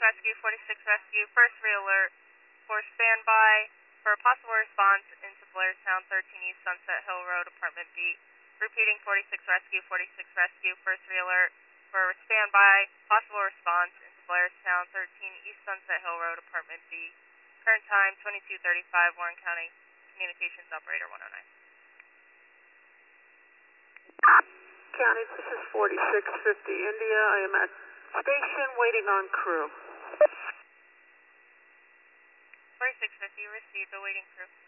Rescue, 46 Rescue, first re-alert for standby for a possible response into Blairstown, 13 East Sunset Hill Road, Apartment B. Repeating 46 Rescue, first re-alert for standby, possible response into Blairstown, 13 East Sunset Hill Road, Apartment B. Current time, 22:35, Warren County Communications Operator 109. County, this is 4650 India. I am at station waiting on crew. 4650, received, awaiting crew.